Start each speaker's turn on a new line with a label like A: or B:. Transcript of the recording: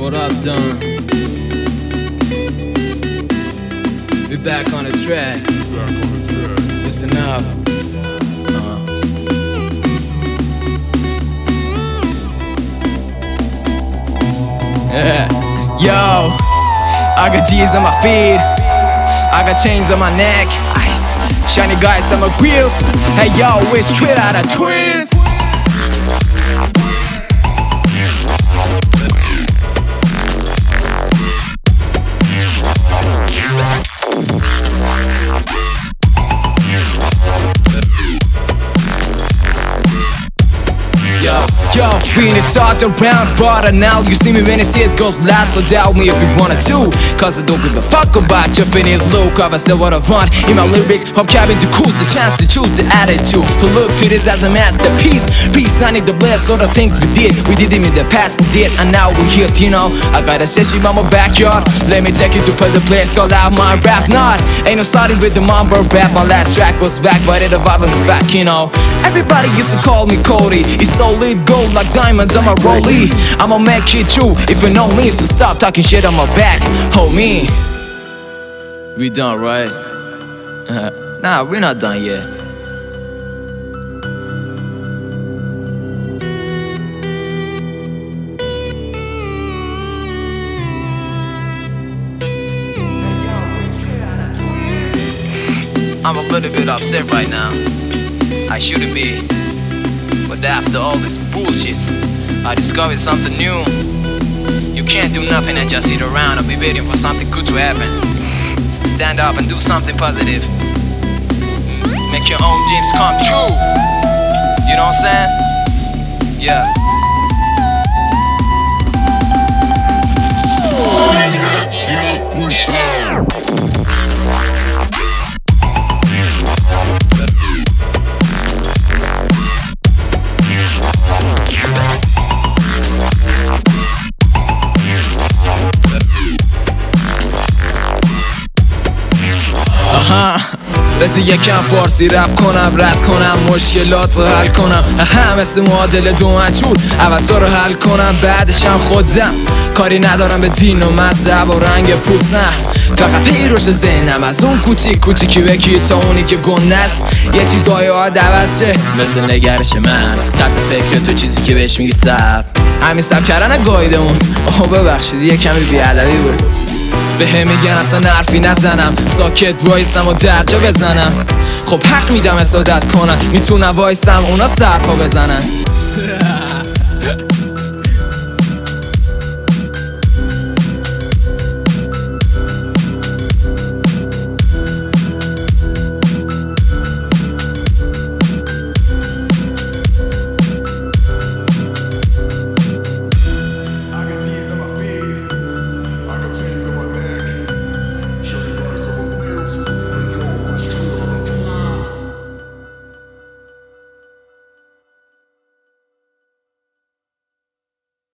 A: What up, Don? We back on the track. Listen up. Yeah. Yo, I got G's on my feet, I got chains on my neck, shiny guys on my grills. Hey yo, we're straight out of twins. Yo, we in the start around, but now you see me when I see it goes loud. So doubt me if you wanted to, cause I don't give a fuck about your finish look. I still what I want in my lyrics. I'm cabin to cruise, the chance to choose the attitude, to look to this as a masterpiece. Peace, I need the bless all the things we did them in the past and did, and now we're here, you know. I got a session on my backyard. Let me take you to the place called out my rap. Not ain't no starting with the mumble rap. My last track was back, but it evolved in the fact, you know. Everybody used to call me Cody. It's solid gold like diamonds on my rollie. I'ma make it true if you know me, so stop talking shit on my back, homie. We done, right? Nah, we're not done yet. I'm a little bit upset right now. I shouldn't be, but after all this bullshit, I discovered something new. You can't do nothing and just sit around and be waiting for something good to happen. Stand up and do something positive. Make your own dreams come true. You know what I'm saying? Yeah. بذار یکم فارسی رپ کنم، رد کنم مشکلات رو حل کنم. مثل معادل دو مجهول اول رو حل کنم، بعدشم خودم. کاری ندارم به دین و مذهب و رنگ پوست، نه فقط پیروش ذهنم از اون کوچیکی بکی تا اونی که گنده است. یه چیزای یاد عوض شه مثل نگرش من، طرز فکر تو چیزی که بهش میگی سب. همین سب کردن گایدمون. ببخشید یه کمی بیادبی بود. به هم میگن اصلا حرفی نزنم، ساکت وایستم و درجا بزنم. خب حق میدم استادت کنن، میتونم وایستم اونا سرپا بزنن.